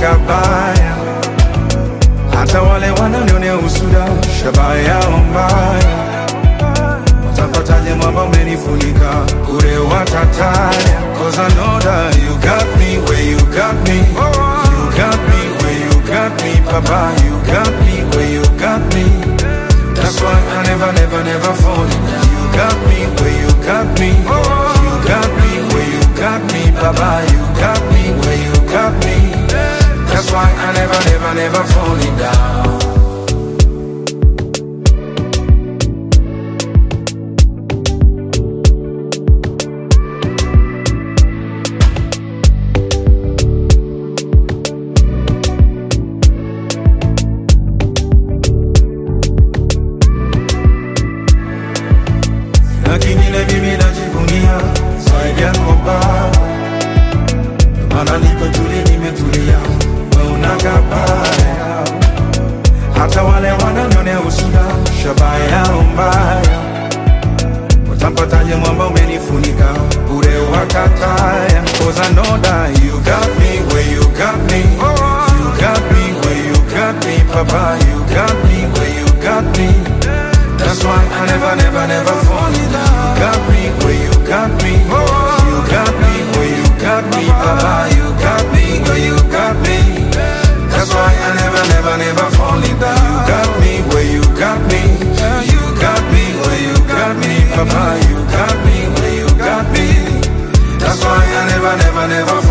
kabaya. Hata wale wananionea usuda, shabaha yao mbaya. Watapataje mwamba umenifunika, ure watataya. Cause I know that you got me where you got me. You got me where you got me, Papa. You got me where you got me. That's why I never fall in love. You got me where you got me. You got me where you got me, Papa. You got me where you got me. That's why I never falling down. Na kingine mimi najivunia zaidi yako Baba. Maana niko tuli nimetulia, wewe unakabaya. Hata wale wananionea usuda, shabaha yao mbaya. Watampataje mwamba umenifunika, bure wakataya. Cause I know that you got me where you got me. You got me where you got me, Papa. You got me where you got me. That's why I never fall in love. You got me where you got me. You got me where you got me, Papa. You got me where you got me. That's why I never fall in love. You got me where you got me. You got me where you got me, Papa. You got me where you got me. That's why I never